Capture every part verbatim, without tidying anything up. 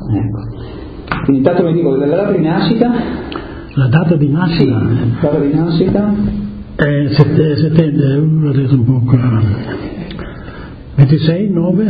Ecco. Quindi intanto mi dico, la data di nascita? La data di nascita? Sì, data di nascita? È settembre, ho detto un po' qua. ventisei nove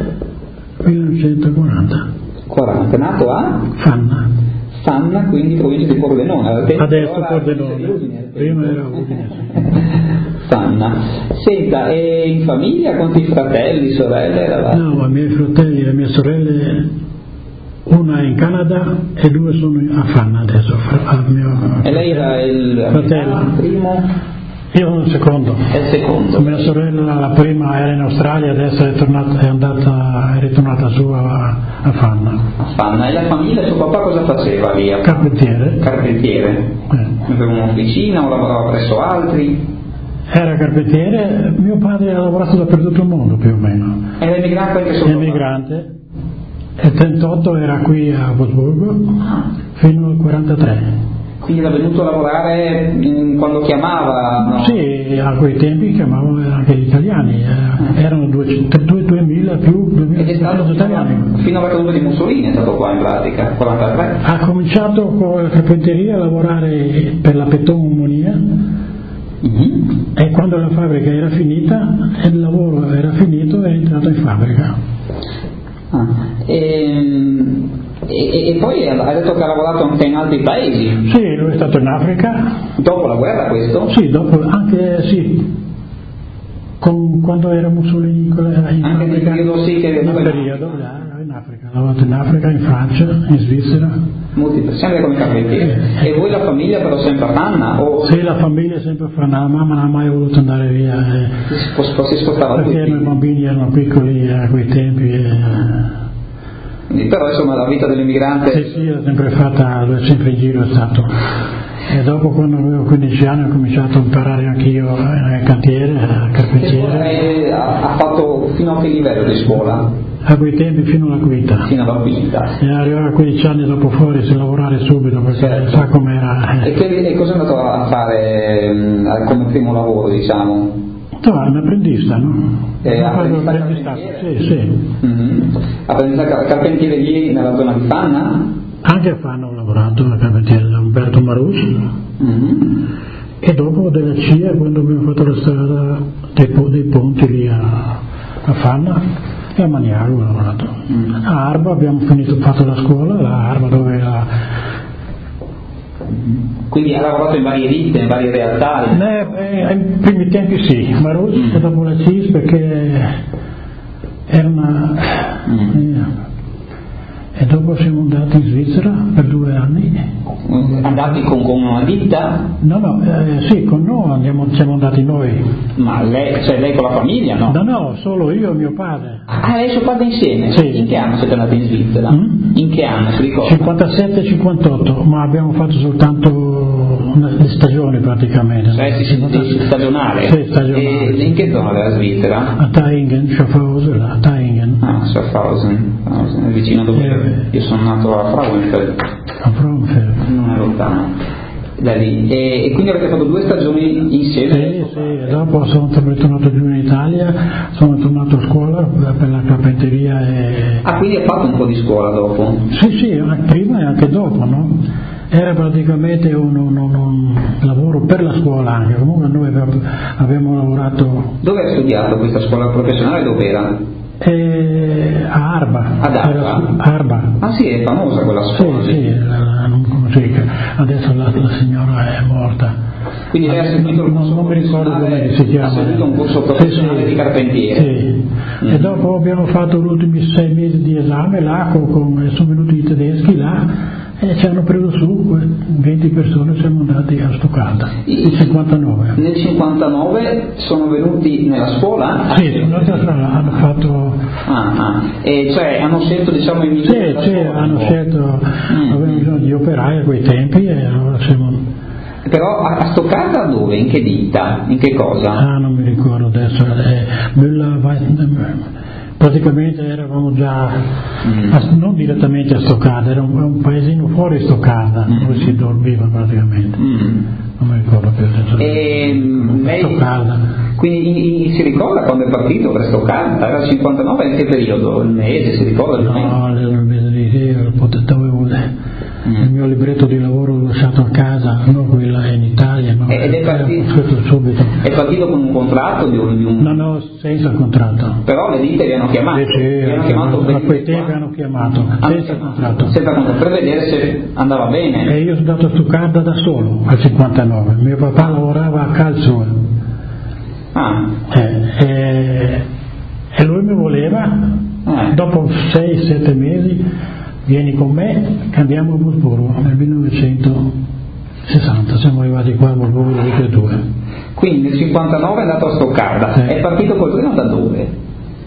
millenovecentoquaranta. quaranta, nato a? Fanna. Fanna, quindi provincia di Pordenone. Adesso Pordenone, prima era Udine. Fanna. Senta, e in famiglia quanti fratelli, sorelle eravate? No, i miei fratelli e le mie sorelle, una è in Canada e due sono a Fanna adesso. Al mio e lei era il fratello? Il primo? Io sono il secondo. È il secondo. Mia sorella, la prima, era in Australia, adesso è, tornata, è andata, è ritornata su a, a Fanna. A Fanna. E la famiglia, suo papà cosa faceva lì? Carpentiere. Carpentiere. Eh. Aveva un'officina o lavorava presso altri? Era carpentiere, mio padre ha lavorato dappertutto il mondo più o meno. Era emigrante anche suo papà? Emigrante. E il trentotto era qui a Wolfsburgo fino al quarantatré. Quindi era venuto a lavorare quando chiamava? No? Sì, a quei tempi chiamavano anche gli italiani, eh, erano duemila più duemila italiani. Fino alla caduta di Mussolini è stato qua in pratica, quarantatré. Ha cominciato con la carpenteria a lavorare per la Peton Monia, mm-hmm. E quando la fabbrica era finita, il lavoro era finito, è entrato in fabbrica. Ah, e... E, e poi ha detto che ha lavorato anche in altri paesi? Sì, lui è stato in Africa. Dopo la guerra questo? Sì, dopo, anche sì, con, quando era Mussolini in anche nel periodo sì che nel periodo in Africa, ha lavorato in Africa, in Francia, in Svizzera. Molti, sempre come carpentiere. Eh, e voi la famiglia però sempre a Fanna? O... Sì, la famiglia è sempre a Fanna, la mamma non ha mai voluto andare via. Eh, si, si spostava perché i bambini erano piccoli a quei tempi. Eh, Però insomma la vita dell'immigrante... Sì, sì, l'ho sempre fatta, sempre in giro è stato. E dopo quando avevo quindici anni ho cominciato a imparare anch'io nel cantiere, a carpentiere. E ha, ha fatto fino a che livello di scuola? A quei tempi fino alla quinta. Fino alla quinta. E arrivava a quindici anni dopo fuori si lavorare subito perché certo. Sa com'era. E, che, e cosa è andato a fare mh, come primo lavoro, diciamo? No, è un apprendista, no? Eh, apprendista carpentiere? Sì, sì. Mm-hmm. Apprendista carpentiere lì nella zona di Fanna? Anche a Fanna ho lavorato, a carpentiere da Umberto Marus. Mm-hmm. E dopo della C I A, quando abbiamo fatto la strada dei, dei ponti lì a, a Fanna, e a Maniago ho lavorato. Mm-hmm. A Arba abbiamo finito, fatto la scuola, la Arba dove era... Quindi ha lavorato in varie ditte, in varie realtà? Eh, in primi tempi sì, Marus mm. e dopo la C I S perché era una... Mm. Eh, e dopo siamo andati in Svizzera per due anni. Andati con, con una ditta? No, no, eh, sì, con noi andiamo, siamo andati noi. Ma lei, cioè lei con la famiglia, no? No, no, solo io e mio padre. Ah, lei e suo padre insieme? Sì. In che anno siete andati in Svizzera? Mm? In che anno, si ricorda? cinquantasette cinquantotto, ma abbiamo fatto soltanto una, le stagioni praticamente. Cioè, sì, sì, stagionale? Sì, stagionale. E in che zona della Svizzera? A Taingen, Schaffhausen, a Taingen. Ah, Schaffhausen, vicino dove... Eh. Io sono nato a Frauenfeld. A Frauenfeld. Non è lontano. Da lì. E, e quindi avete fatto due stagioni insieme? Sì, sì, e dopo sono ritornato giù in Italia, sono tornato a scuola per la carpenteria e... Ah, quindi ha fatto un po' di scuola dopo? Sì, sì, prima e anche dopo, no? Era praticamente un, un, un, un lavoro per la scuola anche, comunque noi abbiamo, abbiamo lavorato... Dove hai studiato questa scuola professionale? Dov'era? E a Arba. Ad Arba? Arba. Ah sì, è famosa quella scuola? Sì, sì, la, non sì, adesso la, la signora è morta. Quindi lei ha seguito il corso non, non mi ricordo come si chiama. Ha seguito un corso professionale sì, sì, di carpentiere? Sì. Mm. E dopo abbiamo fatto gli ultimi sei mesi di esame là, con, con, sono venuti i tedeschi là, e ci hanno preso su venti persone, siamo andati a Stoccarda nel cinquantanove. Nel cinquantanove sono venuti nella scuola? Sì, sono andati a scuola, hanno fatto... Ah, ah. E cioè hanno scelto diciamo i migliori? Sì, sì, scuola, hanno scelto, mm. avevano bisogno di operai a quei tempi e allora siamo... Però a Stoccarda dove? In che ditta? In che cosa? Ah, non mi ricordo adesso, è Müller, praticamente eravamo già, mm. a, non direttamente a Stoccarda, era un, un paesino fuori Stoccarda, mm. dove si dormiva praticamente, mm. non mi ricordo più adesso. E lei, Stoccarda. Quindi in, si ricorda quando è partito per Stoccarda? Era il cinquantanove, in che periodo? Il mese, si ricorda? No, il mese di libretto di lavoro lasciato a casa, no, quella in Italia, no? Ed è partito, subito. È partito con un contratto di un, di un... No, no, senza contratto. Però le ditte vi hanno chiamato. Sì, sì, vi hanno chiamato, chiamato a quei tempi hanno chiamato, hanno senza chiamato, contratto. Senza contratto, per vedere se andava bene. E io sono andato a Stoccarda da solo, al cinquantanove. Mio papà lavorava a Calcio. Ah. Eh, e, e lui mi voleva, eh. dopo sei sette mesi, vieni con me, cambiamo a Wolfsburgo nel millenovecentosessanta, siamo arrivati qua a Wolfsburgo tutti e due. Quindi nel cinquantanove è andato a Stoccarda, sì. È partito col treno da dove?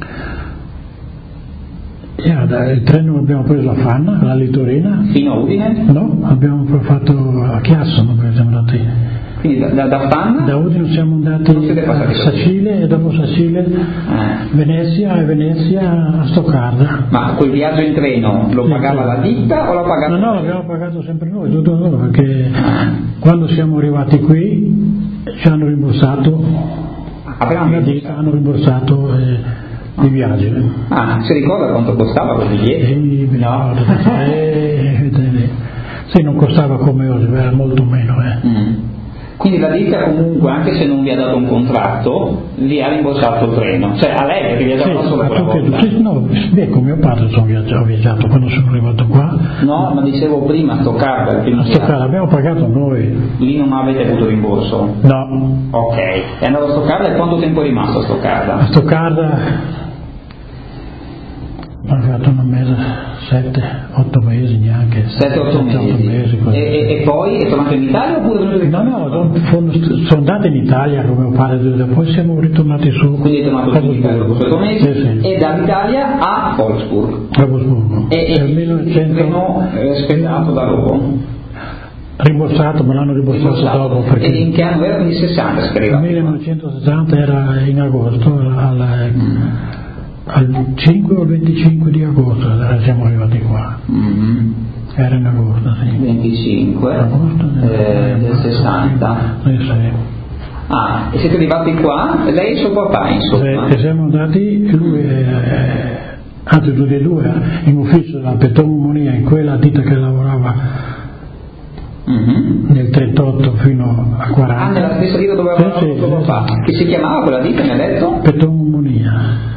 Yeah, da, il treno abbiamo preso a Fanna, la Litorina. Fino a Udine? No, abbiamo fatto a Chiasso, dove siamo andati. Quindi da, da, da Fanna? Da Udine siamo andati a Sacile e dopo Sacile eh. Venezia e Venezia a Stoccarda. Ma quel viaggio in treno lo sì, pagava sì. la ditta o l'ha pagato? No, no, l'abbiamo pagato sempre noi, tutto noi, perché quando siamo arrivati qui ci hanno rimborsato, ah, la ditta hanno rimborsato eh, i viaggi. Ah, si ricorda quanto costava quel biglietto? Sì, no. eh, eh, sì, non costava come oggi, era molto meno. Eh. Mm. Quindi la ditta comunque, anche se non vi ha dato un contratto, vi ha rimborsato il treno, cioè a lei che viaggiava sì, solo quella volta. Sì, no, beh, con mio padre sono viaggiato, ho viaggiato quando sono arrivato qua. No, ma dicevo prima a Stoccarda, il primo a Stoccarda abbiamo pagato noi. Lì non avete avuto rimborso? No. Ok, è andato a Stoccarda e quanto tempo è rimasto a Stoccarda? A Stoccarda ho fatto un mese, sette, otto mesi neanche. Sette, otto mesi. mesi e, e, e poi è tornato in Italia oppure venuto in No, no, sono, sono andato in Italia con mio padre, poi siamo ritornati su. Quindi è tornato in Italia dopo sette mesi sì, sì. E dall'Italia a Wolfsburg. A Wolfsburg. E, e millenovecento... il treno è spezzato da dopo? Rimborsato, me l'hanno rimborsato, rimborsato. dopo. Perché e in che anno era? Quindi sessanta scriveva? millenovecentosessanta era in agosto, alla, mm. al cinque o venticinque di agosto siamo arrivati qua. Mm-hmm. Era in agosto, sì. venticinque agosto eh, del sessanta. Sì, sì. Ah, e siete arrivati qua? Lei e suo papà, insomma? Sì, e siamo andati, lui eh, anzi tutti e due, in ufficio della Petromonia, in quella ditta che lavorava Mm-hmm. nel trentotto fino a quaranta. Ah, nella stessa ditta dove aveva sì, lavorato sì, papà. sì. Che si chiamava quella ditta, mi ha detto? Petromonia.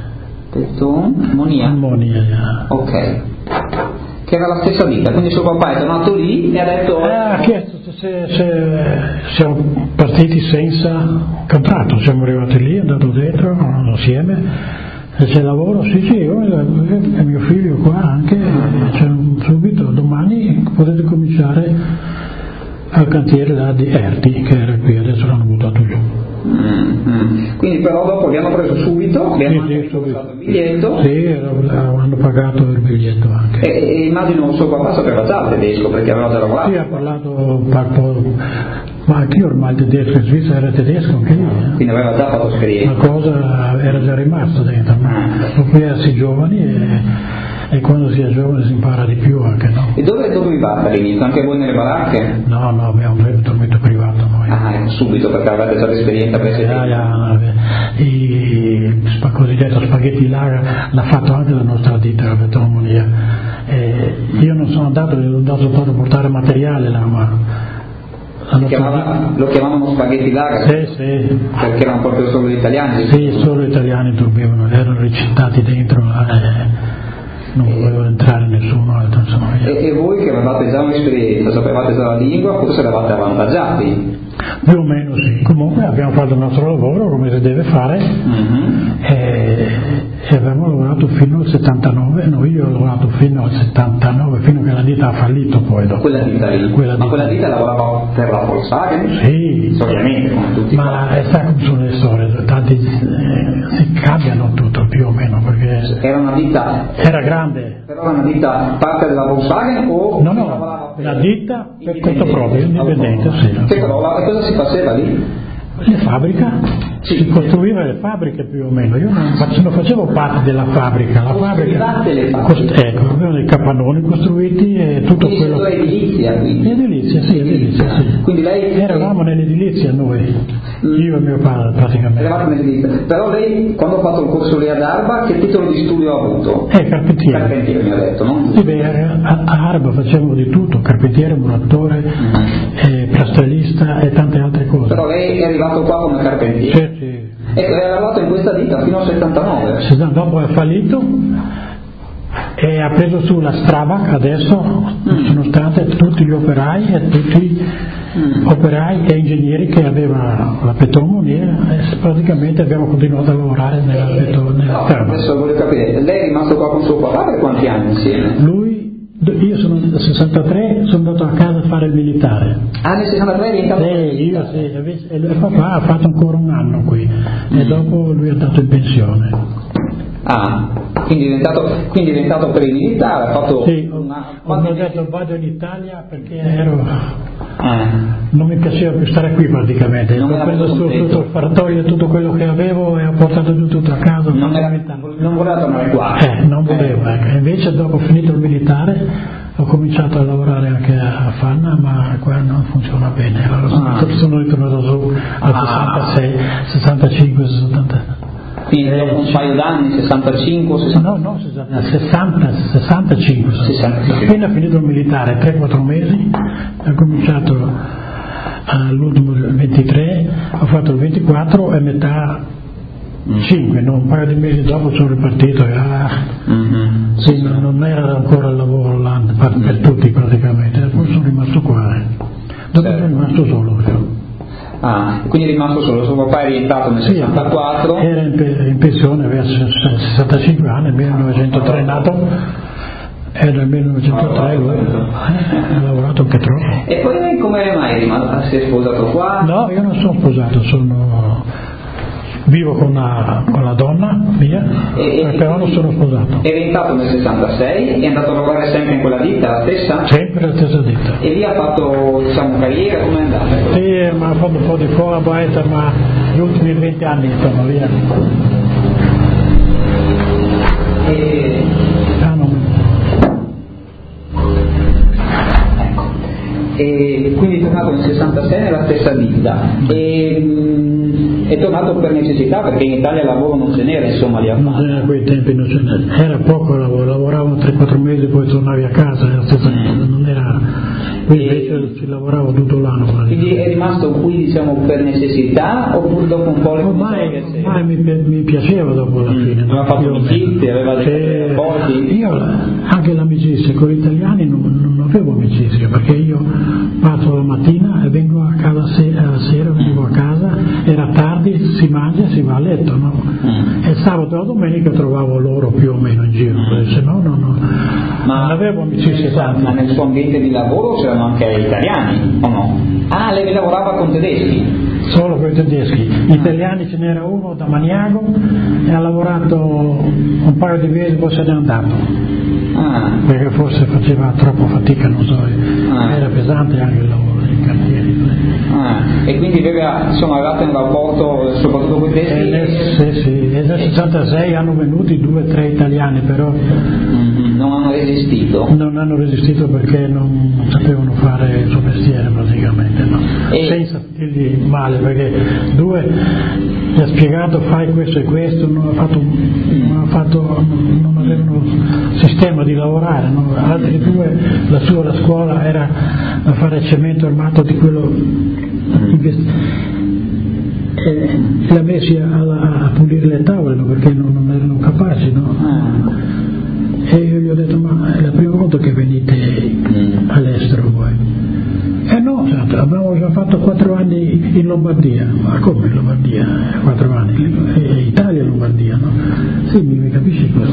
Petromonia. Monia. Ok. Che era la stessa ditta, quindi suo papà è tornato lì e ha detto. Eh, ha chiesto se, se siamo partiti senza contratto, siamo arrivati lì, andato dentro insieme. Se c'è lavoro, sì, sì, io e mio figlio qua anche, cioè, subito, domani potete cominciare al cantiere là di Erti, che era qui, adesso l'hanno buttato giù. Mm-hmm. Quindi però dopo vi hanno preso subito, vi hanno sì, sì, subito. il biglietto. Sì, era, hanno pagato il biglietto anche. E, e immagino suo papà sapeva già il tedesco perché aveva già lavorato. Sì, ha parlato un po', ma anch'io ormai il tedesco, in Svizzera era tedesco anche lì. Eh. Quindi aveva già fatto esperienza. Una cosa era già rimasta dentro, ma qui erano giovani e, e quando si è giovane si impara di più anche, no? E dove dormivate all'inizio? Anche voi nelle baracche? No, no, abbiamo un dormito privato noi. Ah, ecco, subito perché avete già l'esperienza precedente. Ja, ja, il cosiddetto spaghetti Lara l'ha fatto anche la nostra ditta, la Petromonia. Eh, io non sono andato, sono andato soltanto a portare materiale là, ma Lo, chiamava, lo chiamavano spaghetti Lara? Sì, sì. Perché erano proprio solo gli italiani? Sì, solo gli italiani dormivano, erano recintati dentro, eh, non voleva entrare nessuno altro. Insomma, e, e voi che avevate già un'esperienza, sapevate già la lingua, forse eravate avvantaggiati? Più o meno sì, comunque abbiamo fatto il nostro lavoro come si deve fare. Mm-hmm. e, e abbiamo lavorato fino al settantanove, no, io ho lavorato fino al settantanove, fino che la ditta ha fallito poi dopo. Quella ditta lì? Quella Ma ditta. quella ditta lavorava per la Volkswagen? Sì. Ovviamente, come tutti. Ma sai come sono le storie, tanti eh, si cambiano tutto più o meno perché... Era una ditta... Era grande. Però era una ditta parte della Volkswagen o... No, no, una ditta per conto proprio, indipendente, sì. Che però, cosa si faceva lì? Le fabbrica, Sì, si costruiva le fabbriche più o meno, io non, fac- non facevo parte della fabbrica, la fabbrica le fabbriche? Cost- ecco, avevano dei capannoni costruiti e tutto quindi quello. Edilizia, quindi. Edilizia, sì, edilizia, sì. Quindi lei eravamo nell'edilizia noi, mm. io e mio padre praticamente. Eravate nell'edilizia. Però lei quando ha fatto il corso lì ad Arba che titolo di studio ha avuto? Eh, carpentiere. Carpentiere mi ha detto, no? Sì, beh, a, a Arba facevamo di tutto, carpentiere, muratore, mm. eh, plastrellista e tante altre cose. Però lei è arrivato qua come carpentiere? Sì, sì. E è lavorato in questa ditta fino al settantanove? Sì, dopo è fallito e ha preso su la Strabag, adesso mm. sono stati tutti gli operai e tutti mm. operai e ingegneri che aveva la Petromonier e praticamente abbiamo continuato a lavorare nella, eh, nella no, Strabag. Adesso voglio capire, lei è rimasto qua con suo papà per quanti anni insieme? Lui Io sono nel sessantatré, sono andato a casa a fare il militare. Ah, nel sessantatré è diventato sì, io sì, e il papà ha fatto ancora un anno qui mm. e dopo lui è andato in pensione. Ah, quindi è diventato, quindi è diventato per il militare, ha fatto sì, una... ho detto vado in Italia perché ero... Eh. non mi piaceva più stare qui praticamente, non ho preso su, tutto il fartoio, tutto quello che avevo e ho portato giù tutto a casa. Non, era, non voleva tornare qua? Eh, non volevo, eh. Ecco. Invece dopo finito il militare ho cominciato a lavorare anche a Fanna, ma qua non funziona bene, allora ah. sono ritornato su al ah. sessantasei, sessantacinque, sessanta. Quindi dopo un paio d'anni, sessantacinque, sessanta... No, no, sessanta, sessantacinque, sessantacinque. Appena finito il militare, tre quattro mesi, ho cominciato all'ultimo ventitré, ho fatto il ventiquattro e metà cinque, no, un paio di mesi dopo sono ripartito e ah, mm-hmm. sì, non, non era ancora il lavoro là per, per tutti praticamente, poi sono rimasto qua, dopo certo. sono rimasto solo io. Ah, quindi è rimasto solo, suo papà è rientrato nel sì, sessantaquattro? Era in, pe- in pensione, aveva sessantacinque anni, nel millenovecentotré è nato, e nel millenovecentotré lui ha lavorato anche troppo. E poi come mai è rimasto, si è sposato qua? No, io non sono sposato, sono... vivo con la, con la donna mia, e, però non sono sposato. È rientrato nel sessantasei, è andato a lavorare sempre in quella ditta, la stessa? Sempre la stessa ditta. E lì ha fatto, diciamo, carriera, come è andata? Sì, ma ha fatto un po' di Vorarbeit, ma gli ultimi venti anni sono via. E... Ah, non... Ecco. E quindi è tornato nel sessantasei nella stessa ditta. E... è tornato per necessità perché in Italia lavoro non ce n'era, insomma, lì a non c'era, a quei tempi non ce n'era, era poco lavoro, lavoravano tre quattro mesi poi tornavi a casa, era la stessa cosa, non era, qui invece si lavorava tutto l'anno. Quindi è rimasto qui, diciamo, per necessità oppure dopo un po' le ormai, ormai mi, mi piaceva dopo la fine. Mm, aveva fatto amicizie, aveva dei rapporti? Io anche l'amicizia con gli italiani non, non avevo amicizia perché io parto la mattina e vengo a casa se, alla sera, vengo a casa, era tardi, si mangia e si va a letto, no? Mm. E il sabato e la domenica trovavo loro più o meno in giro, mm. se no, no, no. Ma non avevo amicizia tanti. Ma nel suo ambiente di lavoro c'erano anche italiani, o no? Ah, lei lavorava con tedeschi? Solo con i tedeschi, gli italiani ce n'era uno da Maniago e ha lavorato un paio di mesi, poi se n'è andato. Ah. Perché forse faceva troppo fatica, non so, ah. era pesante anche il lavoro dei cantieri. Ah. E quindi aveva, insomma, avevate un rapporto soprattutto con i tedeschi? Eh, sì, sì, nel sessantasei hanno venuti due o tre italiani, però mm-hmm. non hanno resistito? Non hanno resistito perché non, non sapevano fare il suo mestiere praticamente, no? E... senza dirgli male, perché due gli ha spiegato fai questo e questo, non ha fatto, non, ha fatto, non avevano sistema di lavorare, no? Altri due, la sua la scuola era a fare cemento armato di quello invest... e li ha messi a, a pulire le tavole, no? Perché non, non erano capaci, no? E io gli ho detto ma è la prima volta che venite all'estero voi? Eh no, abbiamo già fatto quattro anni in Lombardia. Ma come in Lombardia? Quattro anni? E Italia e Lombardia, no? Sì, mi, mi capisci quello?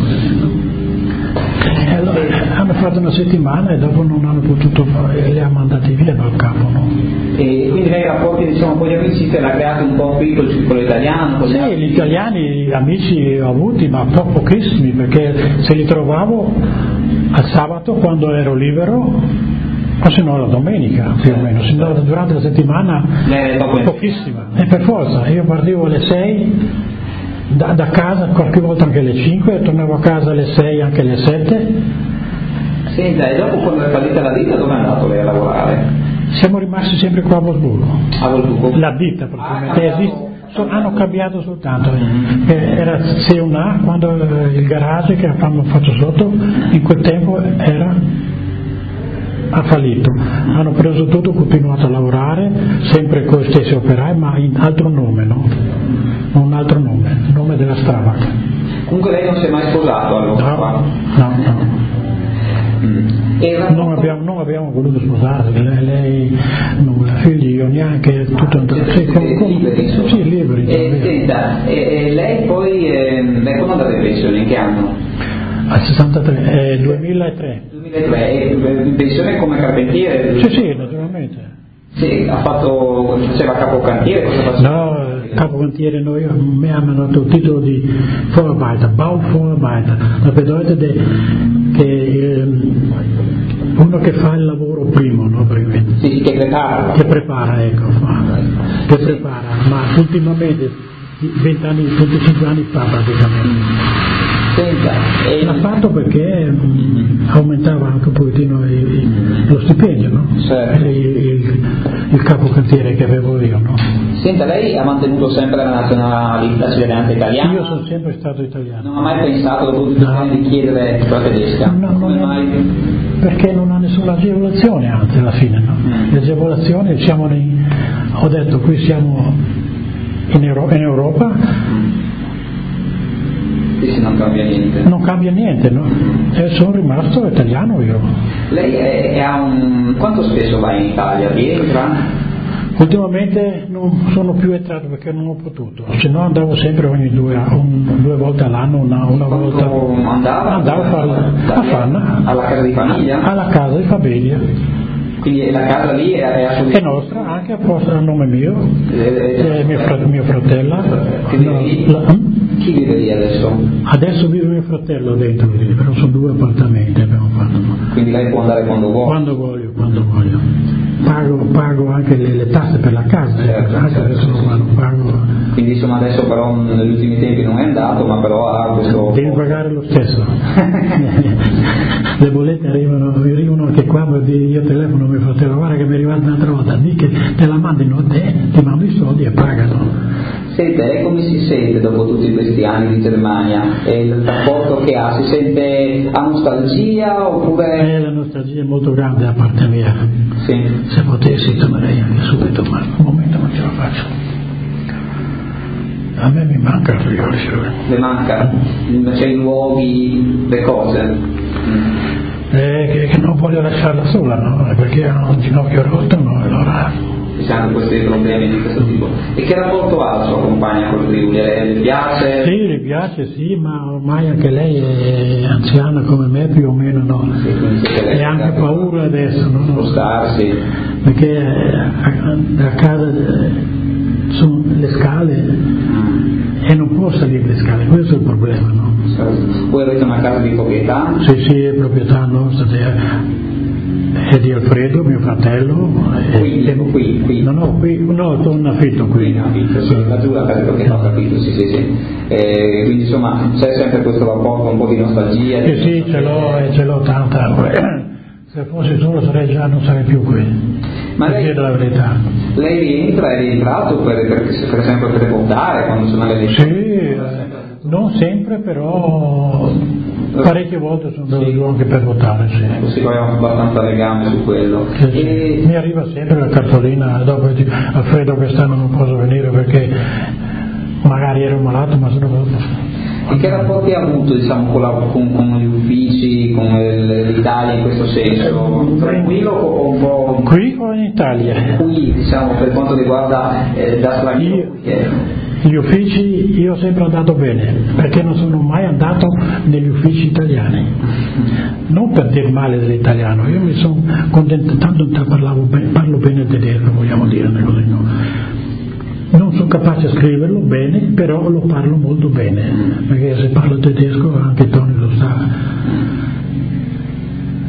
E allora hanno fatto una settimana e dopo non hanno potuto fare, li ha mandati via dal capo, no? E quindi lei i rapporti, diciamo, con gli amici l'ha creato un po' qui col circolo italiano? Con sì, gli, gli italiani amici ho avuti, ma proprio pochissimi, perché se li trovavo al sabato quando ero libero o se no la domenica più o meno, se no durante la settimana pochissima, e per forza, io partivo alle sei da, da casa, qualche volta anche alle cinque, e tornavo a casa alle sei, anche alle sette. Senta, e dopo quando è fallita la ditta dove è andato lei a lavorare? Siamo rimasti sempre qua a Wolfsburgo. A Wolfsburgo? La ditta praticamente ah, esiste. So, hanno cambiato soltanto, eh, era C uno A quando eh, il garage che abbiamo fatto sotto in quel tempo era ha fallito, hanno preso tutto, continuato a lavorare sempre con gli stessi operai ma in altro nome, no? Un altro nome, il nome della Strabag. Comunque lei non si è mai sposato allora? No, no, no. Non abbiamo, non abbiamo voluto sposarsi, lei, lei non ha figli, io neanche, tutto un sì, con, con, liberi, sì, liberi. E, senta, e, e lei poi, eh, lei quando andava in pensione, in che anno? Al sessantatré, eh, duemilatré. duemilatré, e in pensione come carpentiere? Sì, sì, naturalmente. Sì, ha fatto, faceva capocantiere, cosa faceva? No, capocantiere noi, mi hanno dato il titolo di Vorarbeiter, Bauvorarbeiter, dat betekent de, che eh, uno che fa il lavoro primo, no? Sì, che prepara. Che prepara, ecco, che prepara, ma ultimamente venti anni, venticinque anni fa praticamente. Senta, e... l'ha fatto perché mh, aumentava anche un pochettino il, il, lo stipendio, no? Certo. Il, il, il capocantiere che avevo io, no? Senta, lei ha mantenuto sempre la nazionalità cittadinanza italiana? Io sono sempre stato italiano. Non ha mai pensato dopo tutti no. di chiedere la tedesca? No, come no, mai? Perché non ha nessuna agevolazione, anzi alla fine, no? Mm. Le agevolazioni siamo nei, ho detto qui siamo in, Euro, in Europa. Mm. Non cambia niente. Non cambia niente, no? E sono rimasto italiano io. Lei è, è a un... quanto spesso va in Italia? Rientra? Ultimamente non sono più entrato perché non ho potuto, se no andavo sempre ogni due, un, due volte all'anno, una, una volta. Andava? Andavo a farla a Fanna. Alla casa di famiglia? Alla casa di famiglia. Quindi la casa lì è, è a è nostra, anche a posto a nome mio, è, è mio, frate, mio fratello. No, la, chi vive lì adesso? Adesso vive mio fratello dentro lì, però sono due appartamenti abbiamo fatto. Quindi lei può andare quando vuole? Quando voglio, quando voglio. Pago, pago anche le, le tasse per la casa, certo, anche certo, adesso sì, non pago. Quindi insomma adesso però negli ultimi tempi non è andato, ma però ha questo... Devi pagare lo stesso. Le bollette arrivano, arrivano anche qua, io telefono a mio fratello, guarda che mi è arrivata un'altra volta, di che te la mandino a te, ti mando i soldi e pagano. Senta, e come si sente dopo tutti questi anni di Germania? E il rapporto che ha? Si sente a nostalgia oppure... Eh, la nostalgia è molto grande da parte mia. Sì. Se potessi tornerei anche subito, ma un momento non ce la faccio. A me mi manca il Friuli. Le manca? C'è i luoghi, le cose? Eh, che, che non voglio lasciarla sola, no? Perché ha un ginocchio rotto, no? Allora... ci sono questi problemi di questo tipo. E che rapporto ha la sua compagna col Friuli? Le piace? Sì, le piace, sì, ma ormai anche lei è anziana come me più o meno, no? Sì, e ha anche paura adesso, no? Spostarsi. Perché a, a casa sono le scale e non può salire le scale, questo è il problema, no? Voi avete una casa di proprietà? Sì, sì, è proprietà nostra. È di Alfredo, mio fratello. Qui, e, qui, qui. No, no, qui, no, sono in affitto qui. In affitto, sì, la giura per quello che ho capito, sì, sì, sì. E quindi insomma c'è sempre questo rapporto, un po' di nostalgia. Sì, sì, ce l'ho e ce l'ho tanta. Se fossi solo sarei già, non sarei più qui. Ma per lei, dire la verità. Lei rientra, è rientrato per, per, per esempio per votare quando sono le elezioni? Sì, non sempre, però parecchie volte sono andato giù anche per votare, sì. Ecco, sì, poi ho abbastanza legame su quello. Sì, e... sì. Mi arriva sempre la cartolina, dopo dico, Alfredo quest'anno non posso venire perché magari ero malato, ma sono venuto. E che rapporti ha avuto, diciamo, con, la, con, con gli uffici, con l'Italia in questo senso? Tranquillo o un po'... Qui o in Italia? Qui, diciamo, per quanto riguarda eh, da straniero. Gli uffici io ho sempre andato bene, perché non sono mai andato negli uffici italiani. Non per dire male dell'italiano, io mi sono contentato, tanto parlavo bene, parlo bene il tedesco, vogliamo dire una cosa, no? Non sono capace a scriverlo bene, però lo parlo molto bene, perché se parlo tedesco anche Tony lo sa.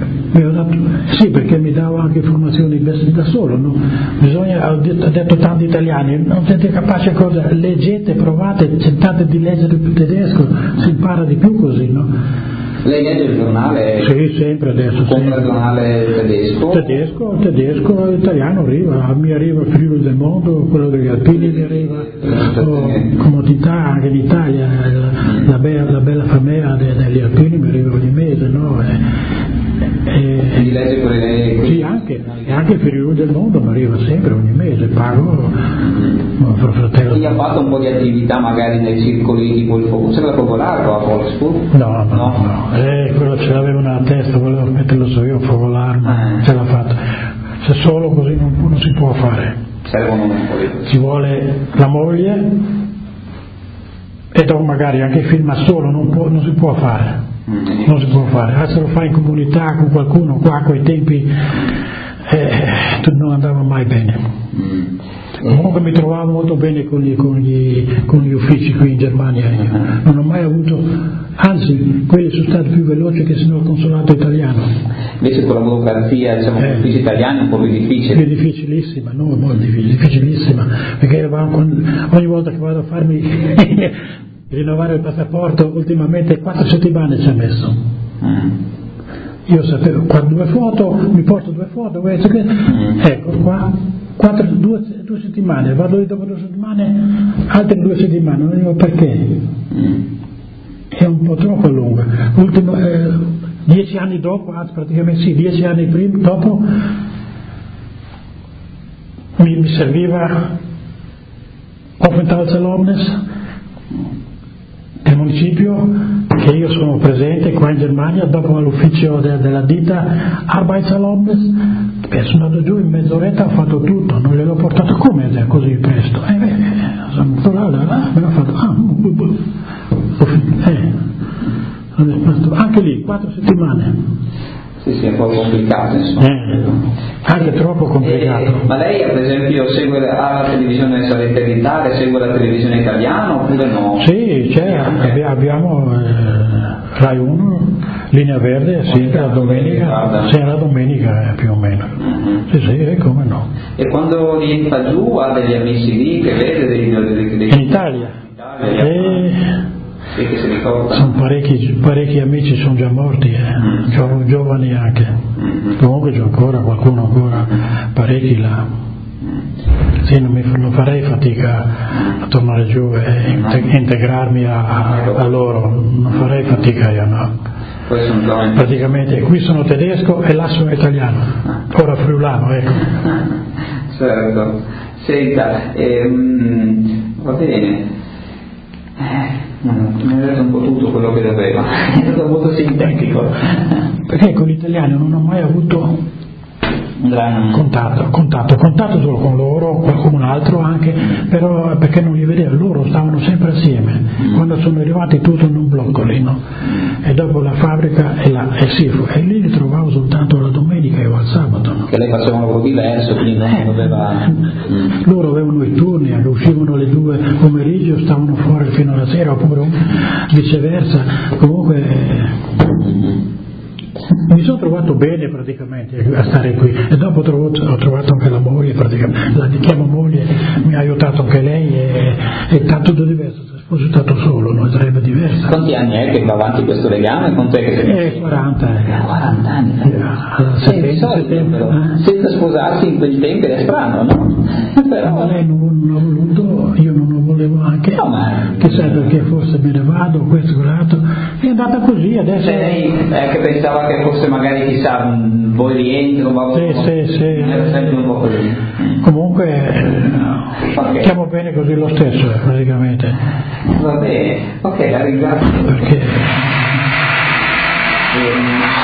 Mi ho dato, sì, perché mi davo anche informazioni da solo, no? Bisogna, ho detto, ho detto tanti italiani, non siete capaci a cosa, leggete, provate, tentate di leggere più tedesco, si impara di più così, no? Lei legge il giornale? Sì, sempre adesso. Compra il giornale tedesco? Tedesco, tedesco, italiano arriva, mi arriva il Friuli del Mondo, quello degli Alpini mi arriva, oh, comodità anche in Italia, la, la, bella, la bella famiglia degli Alpini mi arriva ogni mese, no? E, e, Quindi legge quelle... Sì, anche, e anche il Friuli del Mondo mi arriva sempre ogni mese, pago mio fratello. Chi ha fatto un po' di attività magari nei circoli tipo il Fo- c'era la Focolare o a Wolfsburg? No, no, no, no. Eh, quello ce l'aveva nella testa, volevo metterlo so io, Focolare, ma eh. ce l'ha fatta. Se solo così non, non si può fare. Servono un po'. Ci vuole la moglie e dopo magari anche il film da solo non, può, non si può fare. Mm. Non si può fare. Ah, se lo fai in comunità con qualcuno, qua a quei tempi eh, non andava mai bene. Mm. Comunque mi trovavo molto bene con gli, con, gli, con gli uffici qui in Germania, non ho mai avuto, anzi quelli sono stati più veloci che sono il consolato italiano. Invece con la burocrazia, diciamo, con gli uffici italiani è un po' più difficile. Più difficilissima, no, molto difficile, difficilissima, perché ogni volta che vado a farmi rinnovare il passaporto, ultimamente quattro settimane ci ha messo. Mm. Io sapevo, qua due foto, mi porto due foto, mm. ecco qua. Quattro, due, due settimane, vado lì dopo due settimane, altre due settimane, non dico perché, mm. è un po' troppo lunga. Ultimo, eh, dieci anni dopo, anzi praticamente sì, dieci anni prima, dopo mi, mi serviva Aufenthaltserlaubnis del municipio, che io sono presente qua in Germania, dopo all'ufficio de, della ditta Arbeitserlaubnis, beh, sono andato giù in mezz'oretta, ho fatto tutto, non gliel'ho portato come così presto, eh, beh, sono andato là, là, là, me l'ho fatto, ah, bu, bu, eh, anche lì, quattro settimane. Sì, sì, è un po' complicato, insomma. Eh, anche troppo complicato. Eh, ma lei, per esempio, segue la, la televisione satellitare, segue la televisione italiana oppure no? Sì, c'è, abbiamo, abbiamo eh, Rai uno, Linea Verde, sì, la domenica, sì, la domenica eh, più o meno. Mm-hmm. Sì, sì, e come no. E quando rientra giù ha degli amici lì che vede dei, dei, dei... In Italia? In Italia e... Sì, che si ricorda. Sono parecchi, parecchi amici, sono già morti, eh. mm. Gio, giovani anche, mm-hmm. Comunque c'è ancora qualcuno ancora, parecchi là. Mm. Sì, non, mi, non farei fatica a tornare giù e inte, integrarmi a, a, a loro, non farei fatica io, no. Praticamente qui sono tedesco e là sono italiano, ora friulano, ecco. Certo, senta, ehm, va bene. Eh, mi ha detto un po' tutto quello che doveva, è stato molto sintetico. Perché con gli italiani non ho mai avuto contatto, contatto, contatto solo con loro, qualcun altro anche, però perché non li vedevo, loro stavano sempre assieme, quando sono arrivati tutto in un blocco lì, no? E dopo la fabbrica e, la, e, sì, e lì li trovavo soltanto la domenica e al sabato, no? Che lei faceva un lavoro diverso, quindi non eh, doveva... Mm. Loro avevano i turni, uscivano alle due pomeriggio, stavano fuori fino alla sera, oppure viceversa, comunque... Mm. Mi sono trovato bene praticamente a stare qui e dopo ho trovato, ho trovato anche la moglie, praticamente la chiamo moglie, mi ha aiutato anche lei e, è tanto diverso, se fosse stato solo non sarebbe diverso. Quanti anni è che va avanti questo legame? Quant'è che eh, quaranta. quaranta anni. Eh, settembre, settembre, però. Eh? Senza sposarsi in quel tempo è strano, no? Però... Ma lei non, non ha voluto, io non lo volevo anche, no, ma... chissà perché forse me ne vado, questo, quell'altro, è andata così adesso. Lei è che pensava che fosse magari chissà voi rientro, ma sì, sì, sì. era sempre un po' così. Comunque eh, okay. Stiamo bene così lo stesso eh, praticamente. Va bene, ok, la ringrazio. Perché eh,